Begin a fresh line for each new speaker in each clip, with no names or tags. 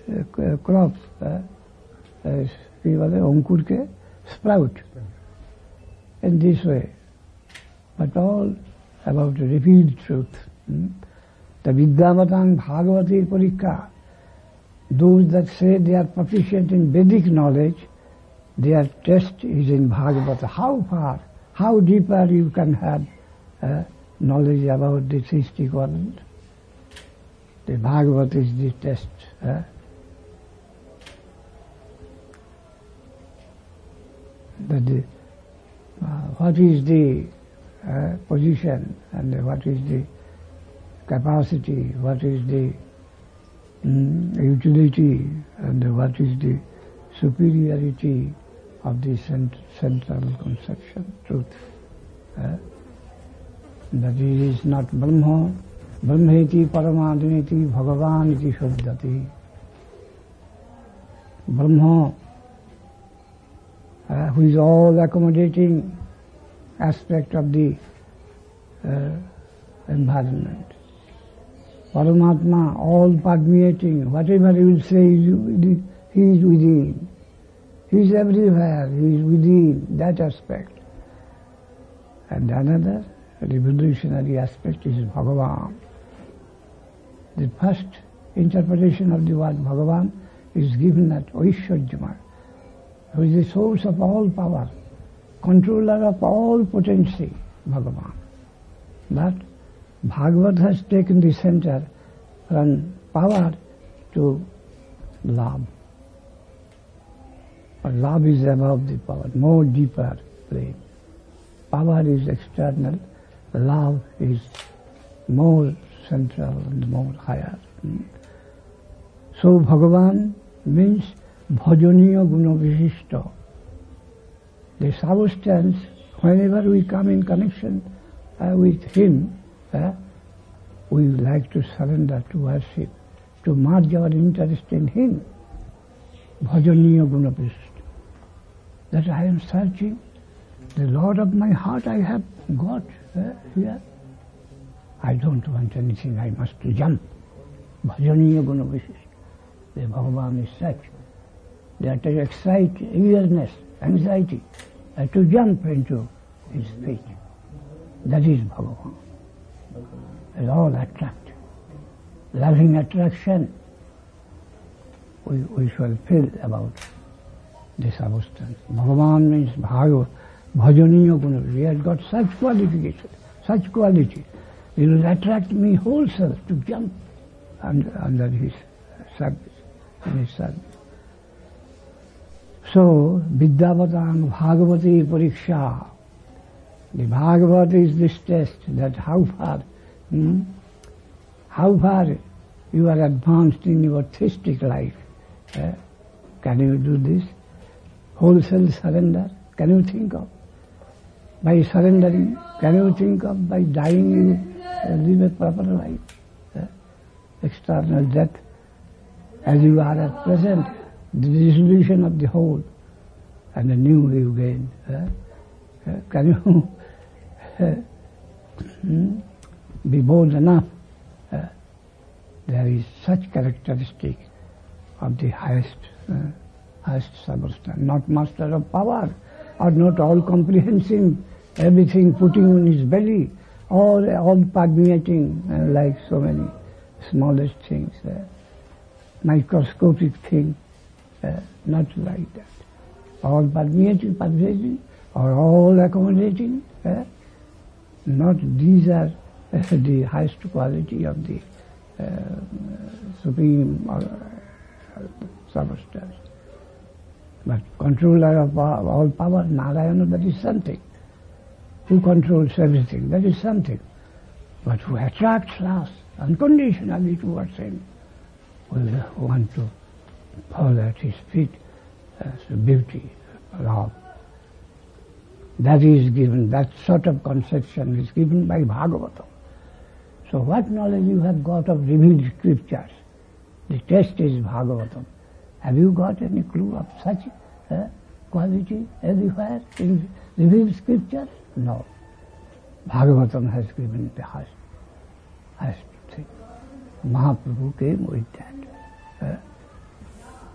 crops, अंकुर के sprout in this way, but all about the revealed truth. The Vidyavatam Bhagavati Parikha, those that say they are proficient in Vedic knowledge, their test is in Bhagavata. How far, how deeper you can have knowledge about the theistic world. The Bhagavata is the test. What is the position and what is the capacity, what is the utility and what is the superiority of the central conception, truth. That it is not Brahma, Brahmeti Paramadiniti Bhagavaniti Shabdati. Brahma, who is all accommodating aspect of the environment. Paramatma, all permeating, whatever you will say, he is within. He is everywhere, he is within that aspect. And another revolutionary aspect is Bhagavan. The first interpretation of the word Bhagavan is given at Aishwarjama, who is the source of all power, controller of all potency, Bhagavan. But Bhagavad has taken the center from power to love. But love is above the power, more deeper plane. Power is external, love is more central and more higher. So Bhagavan means bhajaniya guna vishishta. The substance, whenever we come in connection with him, we like to surrender, to worship, to merge our interest in him. Bhajaniya guna vishishta. That I am searching, the Lord of my heart I have got here. I don't want anything, I must jump. Bhajaniya guna vishishta. The Bhagavan is such that to excite eagerness, anxiety, to jump into his feet. That is Bhagavan. It's all attract. Loving attraction, we shall feel about the substance. Bhagavan means bhajaniya guna. He has got such qualification, such quality. He will attract me whole self to jump under his service, in his service. So, Vidyavatam Bhagavati Pariksha. The Bhagavad is this test that how far you are advanced in your theistic life. Can you do this? Wholesale surrender, can you think of? By surrendering, can you think of by dying you live a proper life? External death, as you are at present, the dissolution of the whole, and a new you gain. Can you be bold enough? There is such characteristic of the highest substance, not master of power, or not all comprehensive, everything putting on his belly, or all permeating like so many smallest things, microscopic things, not like that. All pervading, or all accommodating, not these are the highest quality of the supreme substance. But controller of all power, Narayana, that is something. Who controls everything, that is something. But who attracts us unconditionally towards him, we want to fall at his feet as beauty, love. That is given, that sort of conception is given by Bhagavatam. So what knowledge you have got of revealed scriptures? The test is Bhagavatam. Have you got any clue of such quality everywhere in revealed scriptures? No. Bhagavatam has given the highest thing. Mahaprabhu came with that.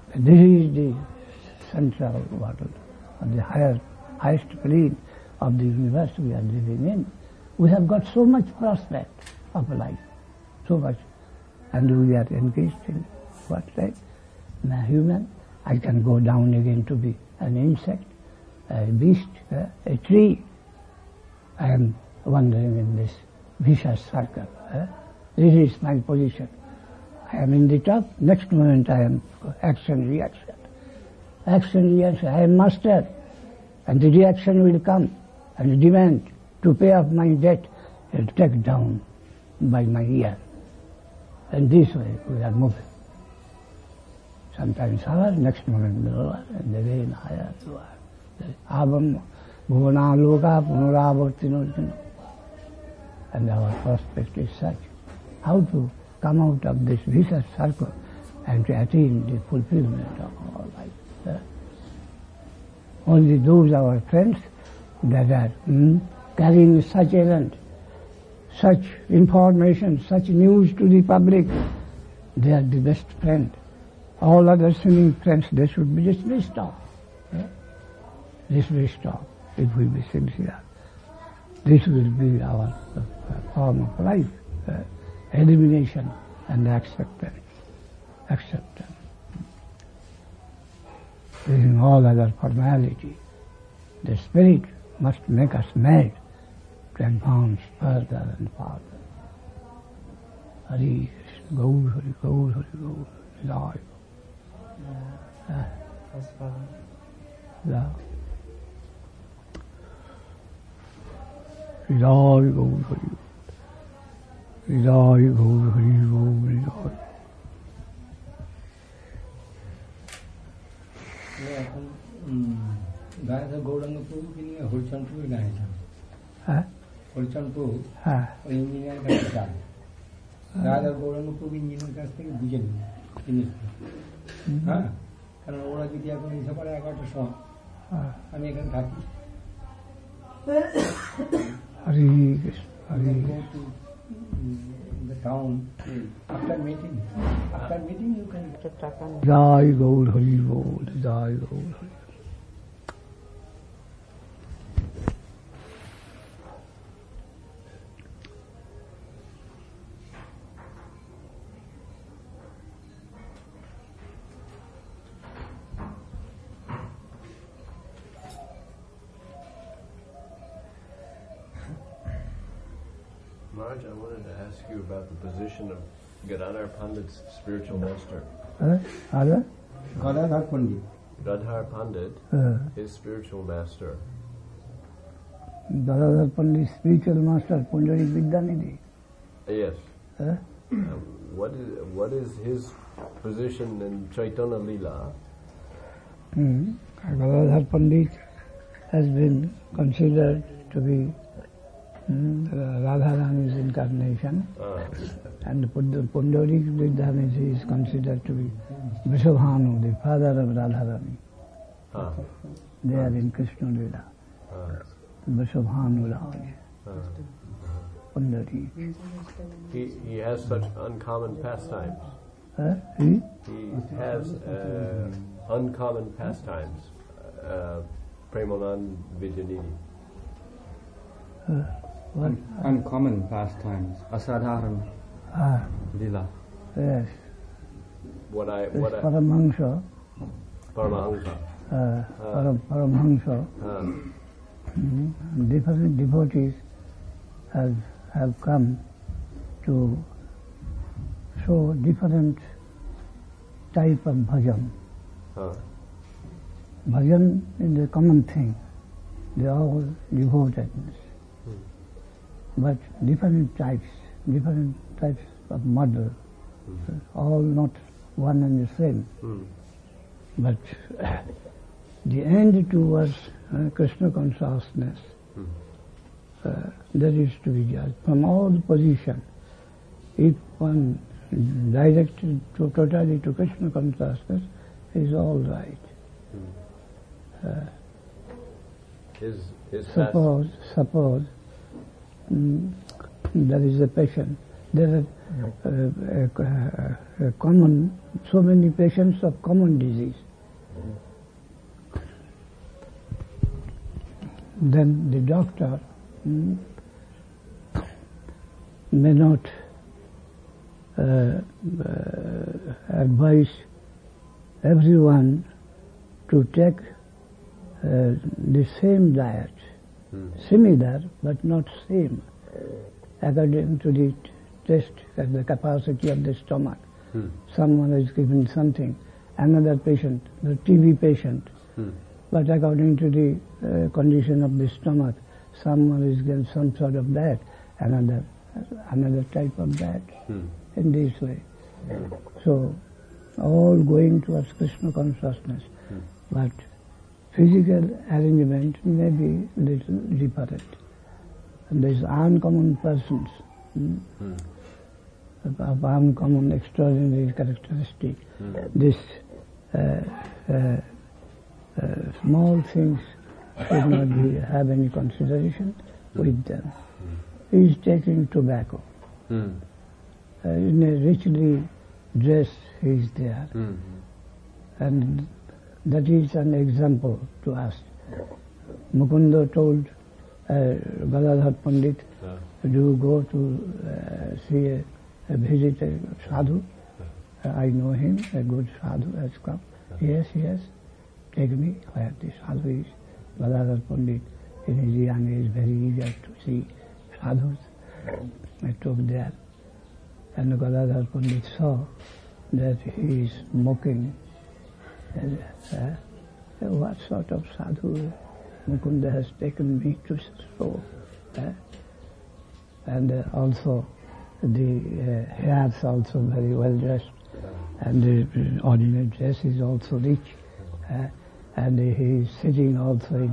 This is the central world, of the highest plane of the universe we are living in. We have got so much prospect of life, so much, and we are engaged in what, right? I'm a human, I can go down again to be an insect, a beast, a tree. I am wandering in this vicious circle. This is my position. I am in the top, next moment I am action, reaction. Action, reaction, I am master. And the reaction will come and demand to pay off my debt and take down by my ear. And this way we are moving. Sometimes higher, next moment lower, and again higher, lower. Abam, bhuvana loka, punaravartino. And our prospect is such. How to come out of this vicious circle and to attain the fulfillment of our life. Only those our friends that are carrying such errand, such information, such news to the public, they are the best friend. All other sinning friends, they should be dismissed off. Dismissed off, if we be sincere. This will be our form of life, elimination and acceptance. Acceptance. Leaving all other formality. The Spirit must make us mad to advance further and farther. Hari Krishna, Gaur Hari, Gaur Hari, Gaur Hari, Jai. Hridaya Gaur Hari, Hridaya Gaur Hari, Gaur Hridaya.
गाय था गौरंग प्रभु की नहीं होलचंद प्रभु गाय था होलचंद प्रभु और engineer का बेटा गाय था गौरंग प्रभु engineer का स्थिति बुझे नहीं हाँ कारण ओरा की दिया को नहीं सपड़ा आकर तो सो हम एक घंटा की
Hare Krishna,
go to the town after meeting you can talk on
Jai Gaur Hari Bol, Jai Gaur Hari.
Maharaj, I wanted to ask you about the position of Gadadhar Pandit's spiritual master.
Gadadhar Pandit.
Gadadhar Pandit, his spiritual master.
Gadadhar Pandit, spiritual master, Punjabi Vidyanidhi.
Yes. What is his position in Chaitanya Leela?
Gadadhar Pandit has been considered to be Radharani's incarnation, and Pundarik Vidyanidhi is considered to be Vrishabhanu, the father of Radharani. They are in Krishna Leela. Vrishabhanu Rani. Pundarik.
He has such uncommon pastimes.
He
has uncommon pastimes. Premanand Vidyanidhi.
What?
Uncommon pastimes. Asadharan. Lila.
Yes. Paramahansa.
Paramahansa.
Paramahansa. Different devotees have come to show different type of bhajan. Bhajan is a common thing. They are all devotedness. But different types of mother, all not one and the same. But the end towards Krishna consciousness, that is to be judged from all the positions. If one directed totally to Krishna consciousness, is all right. Suppose there is a patient. There is a common so many patients of common disease. Then the doctor may not advise everyone to take the same diet, similar but not same, according to the taste and the capacity of the stomach. Someone is given something, another patient, the TB patient, but according to the condition of the stomach, someone is given some sort of diet, another type of diet, in this way. So, all going towards Krishna consciousness, but physical arrangement may be little different. And there's uncommon persons, of uncommon extraordinary characteristic. This small things should not have any consideration with them. He is taking tobacco. In a richly dressed, he is there. And that is an example to us. Mukunda told Gadadhar Pandit, do you go to see visit a sadhu? I know him, a good sadhu has come. Yes, take me where the sadhu is. Gadadhar Pandit in his young age very eager to see sadhus. I took there. And Gadadhar Pandit saw that he is smoking. What sort of sadhu Mukunda has taken me to show? And also the hairs also very well dressed, and the ordinary dress is also rich, and he is sitting also in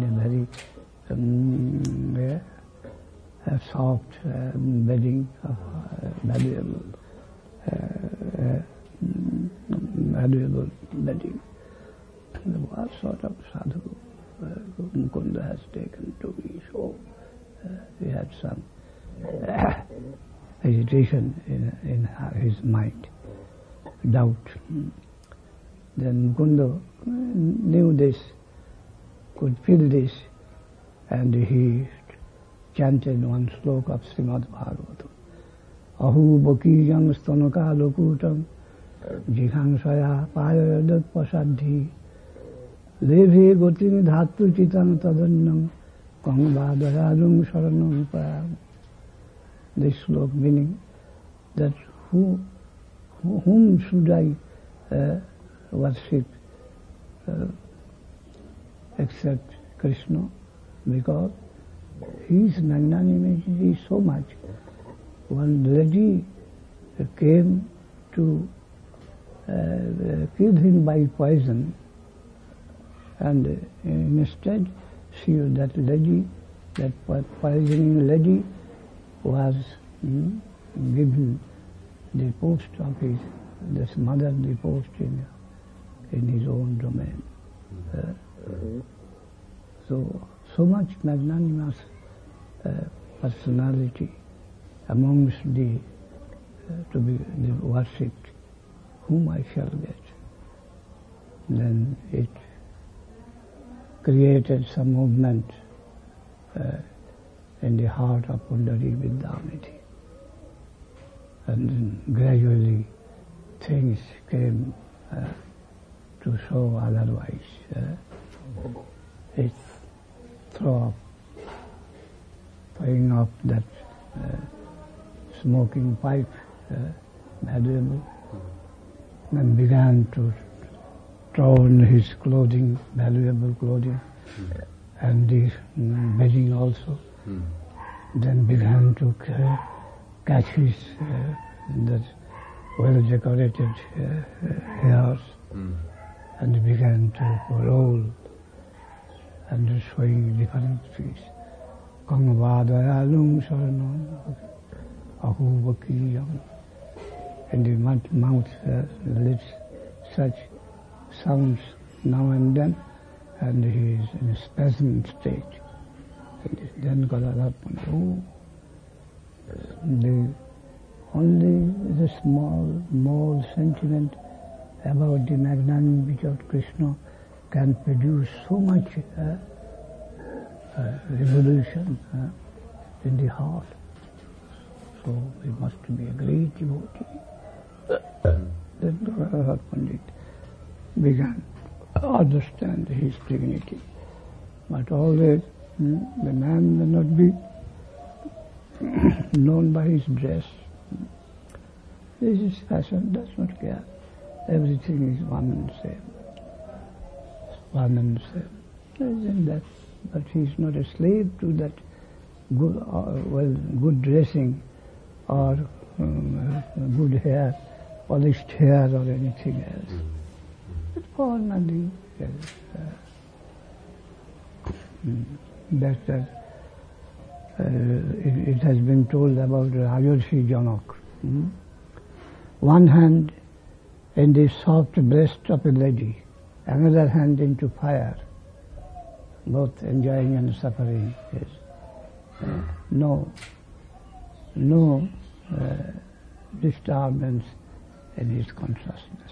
a very soft bedding of valuable bedding. What sort of sadhu Mukunda has taken to be so? He had some hesitation in his mind, doubt. Then Mukunda knew this, could feel this, and he chanted one sloka of Srimad Bhagavatam. Ahu bhakiyam stonaka lokutam jikhangsaya payadat pasadhi leve gotin dhatu chitang tadannam kangvadayalum saranam payam. This sloka meaning that whom should I worship except Krishna, because his magnanimity is so much. One lady came to kill him by poison, and instead that poisoning lady was given the post of this mother, the post in his own domain. So much magnanimous personality amongst the to be worshipped, whom I shall get. Then it created some movement in the heart of Pundari Vidyamiti. And then gradually things came to show otherwise. It throwing up that smoking pipe, valuable, and began to throw on his clothing, valuable clothing, and the bedding also. Then began to catch his that well-decorated hairs, and began to roll and showing different feet. Kangvadayalum saranam ahu vakiyam. And the mouth lips such sounds now and then, and he is in a spasm state. And then Gadadhar Pandit, only the small sentiment about the magnanimity of Krishna can produce so much revolution in the heart. So we must be a great devotee. Then Radha Pandit began to understand his dignity. But always the man may not be known by his dress. This is fashion, does not care. Everything is one and the same. One and the same. Isn't that? But he is not a slave to that good dressing or good hair, polished hair or anything else. It's formally it has been told about Rajarshi Janak. One hand in the soft breast of a lady, another hand into fire, both enjoying and suffering. Yes. No disturbance in his consciousness.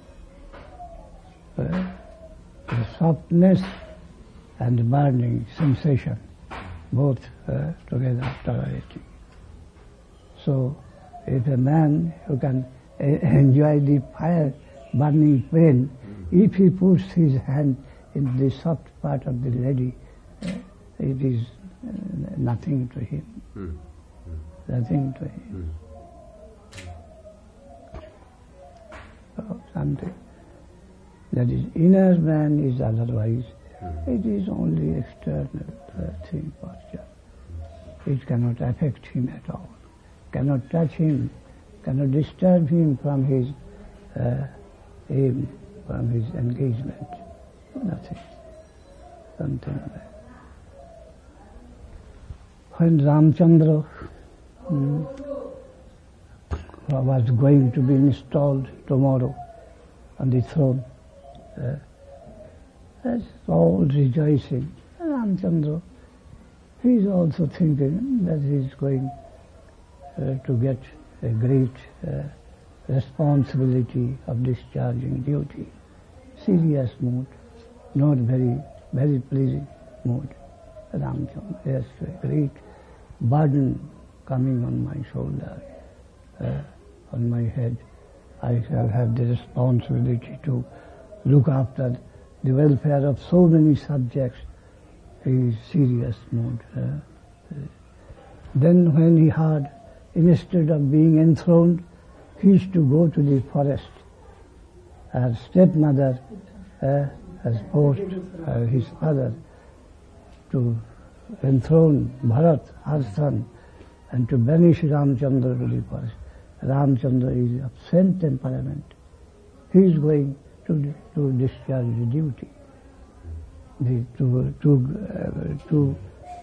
The softness and the burning sensation, both together tolerating. So, if a man who can enjoy the fire burning pain, if he puts his hand in the soft part of the lady, it is nothing to him. Nothing to him. So something that is inner man is otherwise. It is only external thing, posture. It cannot affect him at all. Cannot touch him, cannot disturb him from his aim, from his engagement. Nothing. Something like that. When Ramchandra was going to be installed tomorrow on the throne, that's all rejoicing. Ramchandra, he is also thinking that he is going to get a great responsibility of discharging duty. Serious mood, not very pleasing mood. Ramchandra, yes, a great burden coming on my shoulder, on my head. I shall have the responsibility to look after the welfare of so many subjects. A serious mood. Then when he heard, instead of being enthroned, he is to go to the forest. Her stepmother has forced his father to enthrone Bharat, her son, and to banish Ramchandra to the forest. Ramchandra is of same temperament. He is going to discharge the duty, to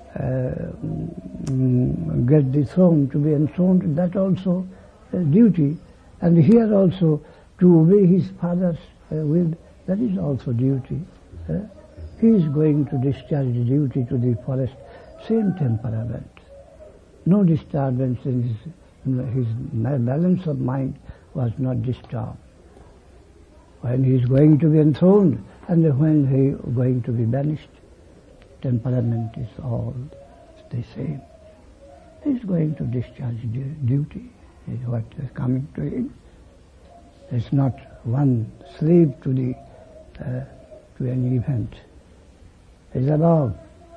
get the throne, to be enthroned, that also duty. And here also, to obey his father's will, that is also duty. He is going to discharge the duty to the forest, same temperament. No disturbance in his balance of mind was not disturbed. When he is going to be enthroned and when he is going to be banished, temperament is all the same. He is going to discharge duty, is what is coming to him. It's not one slave to any event. It's above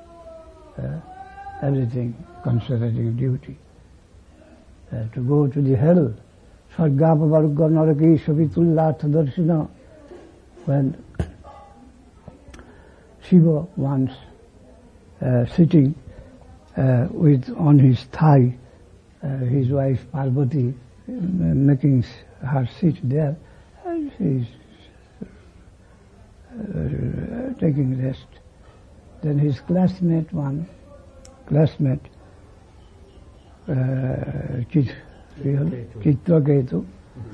everything considering duty. To go to the hell, Sargapa Varga Naraki Savitulla Tadarshina, when Shiva once sitting on his thigh, his wife Parvati making her sit there, and she is taking rest. Then his classmate, Chitraketu,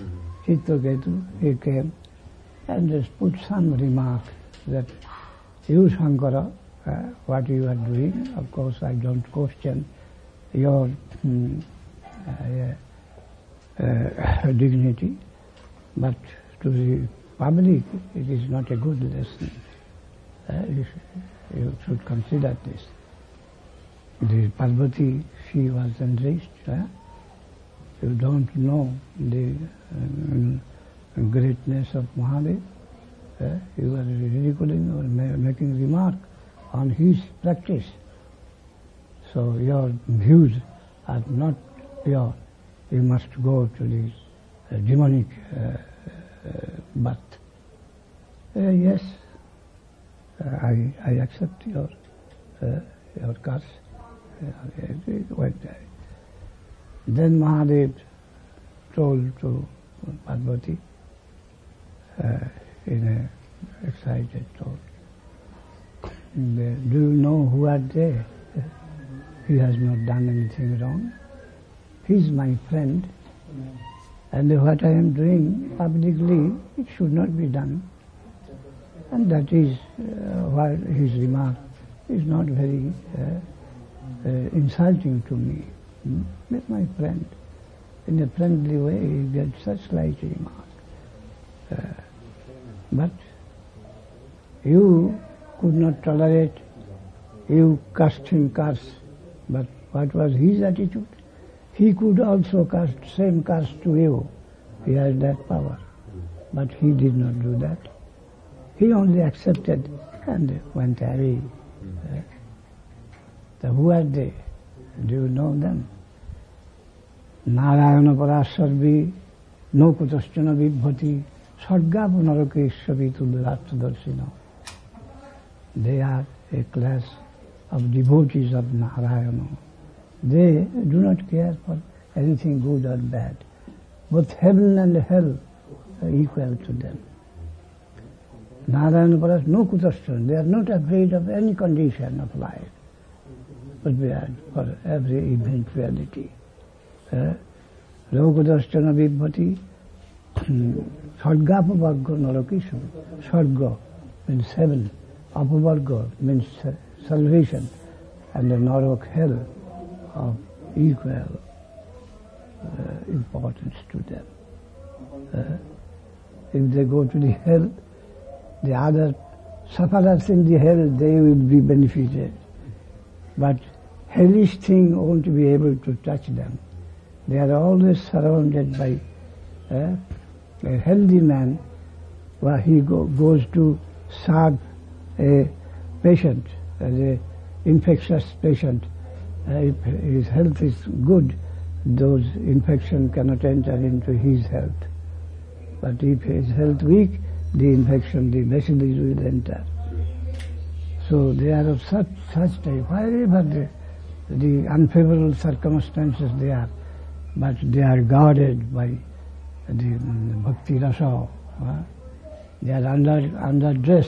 he came and just put some remark that you, Shankara, what you are doing, of course I don't question your dignity, but to the public, it is not a good lesson. You should consider this. The Parvati, she was enriched. You don't know the greatness of Mahadev. You are ridiculing or making remark on his practice. So your views are not pure. You must go to the demonic birth. Yes, I accept your curse. Then Mahadev told to Parvati in an excited tone, do you know who are they? He has not done anything wrong. He is my friend, and what I am doing publicly, it should not be done. And that is why his remark is not very insulting to me. He's my friend. In a friendly way, he gets such slight remark. But you could not tolerate, you cursed him curse. But what was his attitude? He could also cast same curse to you. He has that power. But he did not do that. He only accepted and went away. So who are they? Do you know them? Narayana Parasarvi, no Kutashchana Vibhati, Sarga Punarakesh Tudratadarsino. They are a class of devotees of Narayana. They do not care for anything good or bad. Both heaven and hell are equal to them. Narayana Paras, no Kutashchana. They are not afraid of any condition of life, prepared for every eventuality. Lokudashchana Vibhati, Sarga Apavarga Narakisha. Sarga means heaven, Apavarga means salvation, and the Narak hell of equal importance to them. If they go to the hell, the other sufferers in the hell, they will be benefited. But hellish thing won't be able to touch them. They are always surrounded by a healthy man, where he goes to serve a patient, an infectious patient. If his health is good, those infection cannot enter into his health. But if his health weak, the infection, the bacillus will enter. So they are of such type, wherever the unfavorable circumstances they are, but they are guarded by the bhakti rasa. Their under dress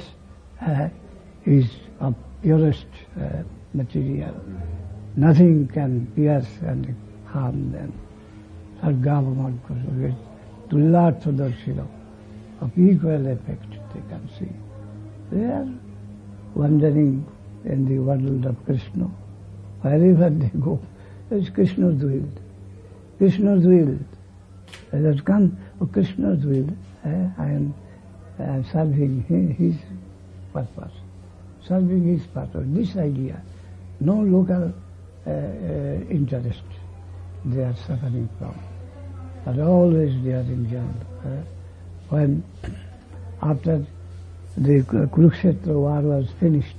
is of purest material. Nothing can pierce and harm them. Sargavamadkasa, tullarthadarshina, of equal effect they can see. They are wandering in the world of Krishna. Wherever they go, it's Krishna's will. Krishna's will. It has come of Krishna's will. I am serving his purpose. Serving his purpose. This idea, no local interest they are suffering from. But always they are enjoying. When after the Kurukshetra war was finished,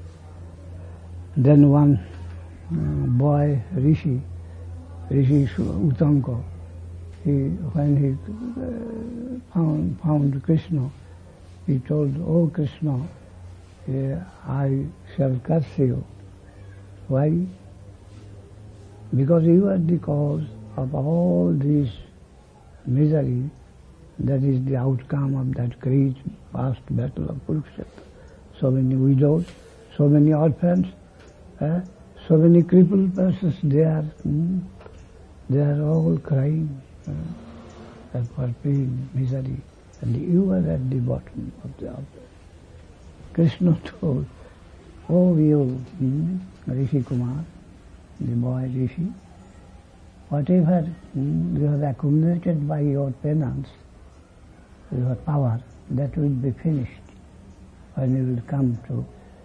then one boy, Rishi Utanka, when he found Krishna, he told, "Oh Krishna, I shall curse you." Why? Because you are the cause of all this misery that is the outcome of that great past battle of Kurukshetra. So many widows, so many orphans, so many crippled persons, they are all crying for pain, misery, and you are at the bottom of the altar. Krishna told, "Oh you, Rishi Kumar, the boy Rishi, whatever you have accumulated by your penance, your power, that will be finished when you will come to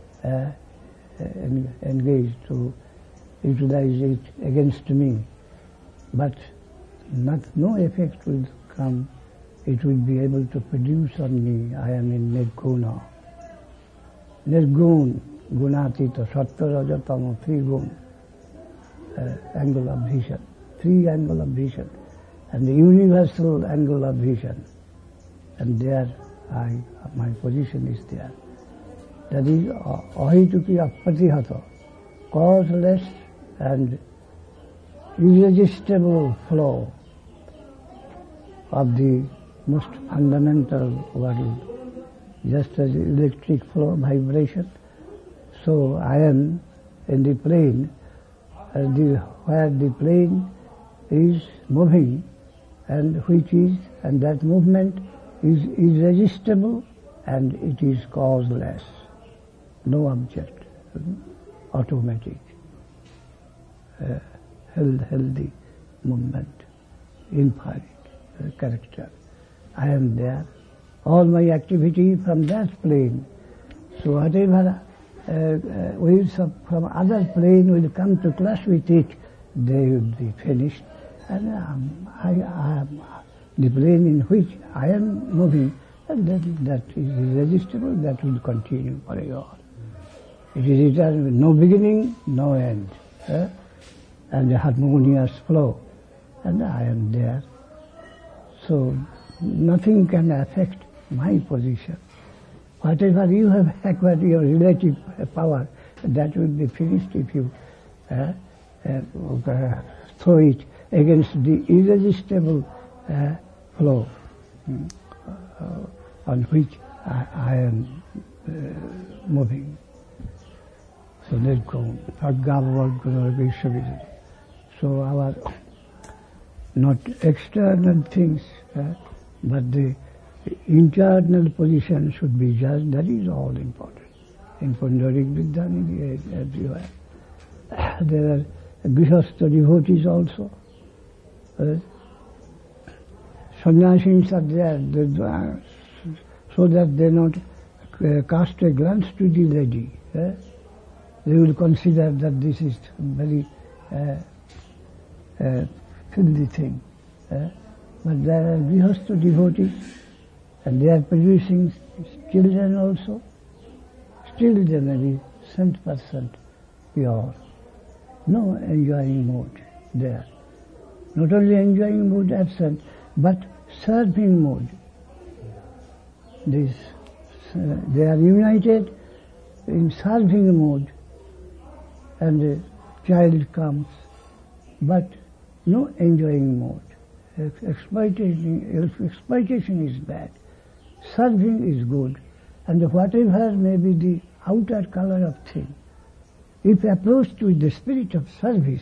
engage to utilize it against me. But no effect will come. It will be able to produce on me. I am in Nirguna. Nirgun, Gunatita, Sattva, Raja, Tama, 3 gun, angle of vision. 3 angle of vision. And the universal angle of vision. And there my position is there. That is ahituki apatihata, causeless and irresistible flow of the most fundamental world, just as electric flow, vibration. So I am in the plane, where the plane is moving, and that movement is irresistible, and it is causeless. No object, automatic, healthy movement, infinite character. I am there. All my activity from that plane. So whatever waves from other plane will come to clash with it, they will be finished. And the plane in which I am moving, and that is irresistible, that will continue forever. It is eternal, with no beginning, no end, and a harmonious flow. And I am there. So nothing can affect my position. Whatever you have acquired, your relative power, that will be finished if you throw it against the irresistible flow on which I am moving. So let's go. So our not external things, but the internal position should be judged. That is all important. In Pundarik Vidyani, everywhere. There are Grihastha devotees also. Sannyasis are there, so that they not cast a glance to the lady. They will consider that this is very filthy thing. But there are Grihastha devotees, and they are producing children also. Still they may be 100% pure. No enjoying mood there. Not only enjoying mood absent, but serving mood. They are united in serving mood, and the child comes, but no enjoying mood. Exploitation is bad. Serving is good, and whatever may be the outer color of thing, if approached with the spirit of service,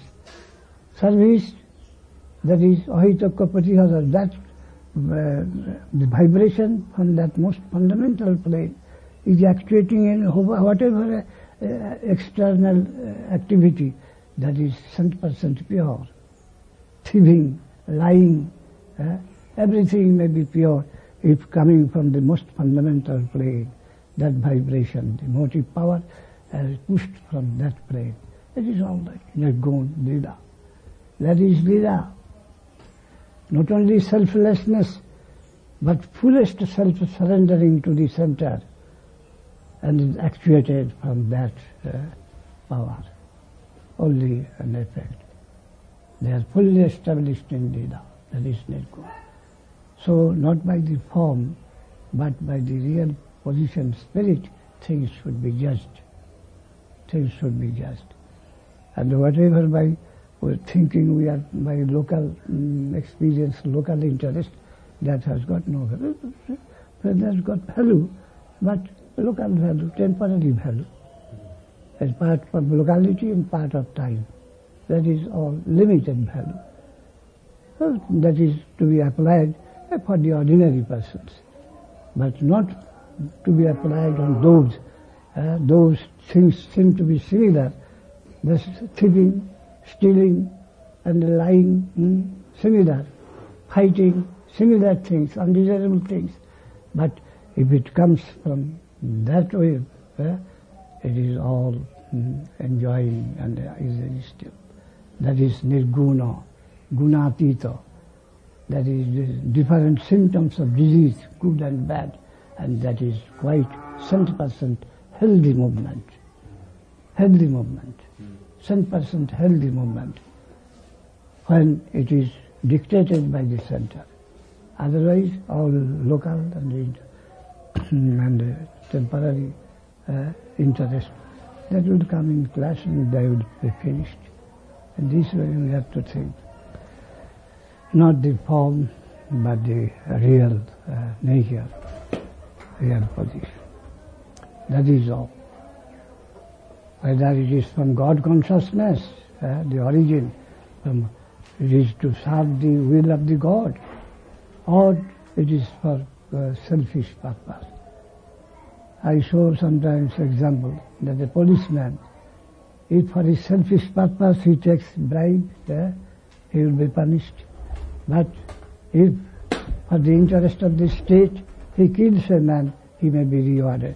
that is ahitaka patihara, that the vibration from that most fundamental plane is actuating in whatever external activity that is 100% pure. Thieving, lying, everything may be pure if coming from the most fundamental plane. That vibration, the motive power is pushed from that plane. That is all that. Nirgun, Lila. That is Lila. Not only selflessness, but fullest self-surrendering to the center, and is actuated from that power. Only an effect. They are fully established in Lila. That is Nirgun. So not by the form, but by the real position, spirit, things should be judged. Things should be judged. And whatever by thinking we are by local experience, local interest, that has got no value. That has got value, but local value, temporary value, as part of locality and part of time. That is all limited value. Well, that is to be applied for the ordinary persons, but not to be applied on those. Those things seem to be similar. The thieving, stealing, and lying, similar. Fighting, similar things, undesirable things. But if it comes from that way, it is all enjoying and is still. That is nirguna, gunatita. That is the different symptoms of disease, good and bad, and that is quite 100% healthy movement. Healthy movement. 100% healthy movement. When it is dictated by the center. Otherwise, all local and temporary interest, that will come in class and they will be finished. And this way we have to think. Not the form, but the real nature, real position. That is all. Whether it is from God consciousness, the origin, it is to serve the will of the God, or it is for selfish purpose. I show sometimes example that a policeman, if for his selfish purpose he takes bribe, he will be punished. But if for the interest of the state he kills a man, he may be rewarded.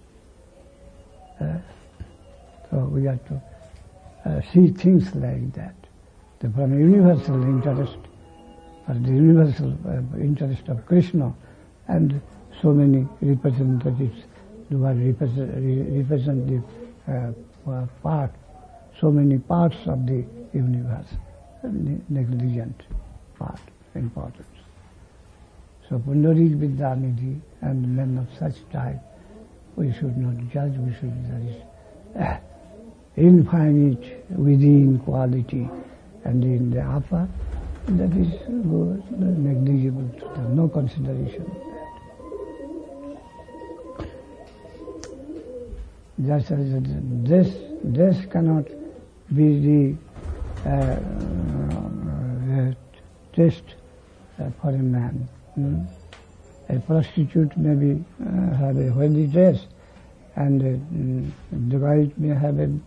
So we have to see things like that. From universal interest, for the universal interest of Krishna, and so many representatives who are representative part, so many parts of the universe, negligent part, importance. So Pundarik Vidyanidhi and men of such type, we should not judge, we should judge infinite within quality, and in the upper, that is negligible to them, no consideration of that. Just as this cannot be the test for a man. A prostitute may have a wealthy dress, and the guy may have a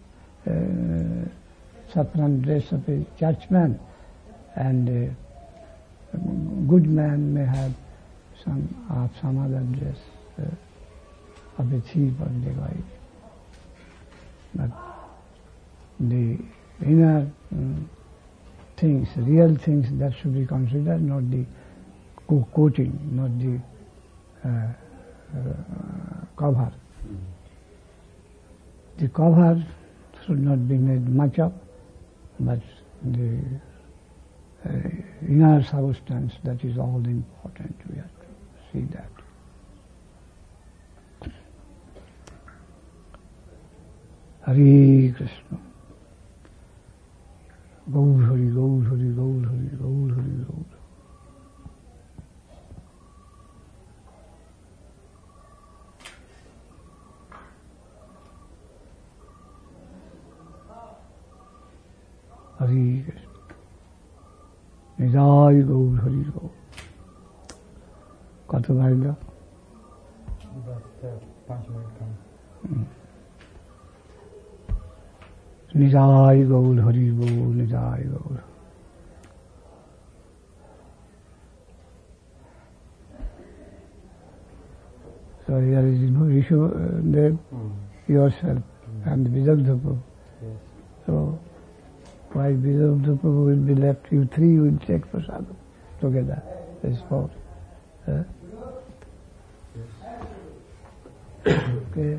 saffron dress of a churchman, and a good man may have some other dress of a thief or the guy. But the inner things, real things, that should be considered, not the coating, not the cover. The cover should not be made much of, but the inner substance, that is all important. We have to see that. Hare Krishna. Gaur Hari, Gaur Hari, Gaur Hari, Gaur Hari, Gaur. Hare Krishna. Nidai Gaur Hari Gaur. কত বাজল?
5 minute কম।
Nidai Gaur Hari Gaur, Nidai Gaur. So here is Rishu there, yourself, and Vidagdha Prabhu.
Yes.
So why Vidagdha Prabhu will be left? You three will take prasadam together. That's four. Yes. Okay.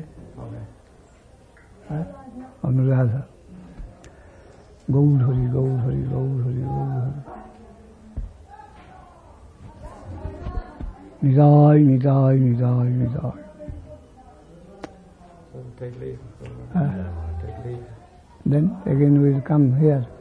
Anuradha. Gaur Hari, Gaur Hari, Gaur Hari, Gaur Hari. Nidai, Nidai, Nidai, Nidai.
So take leave.
Then again we will come here.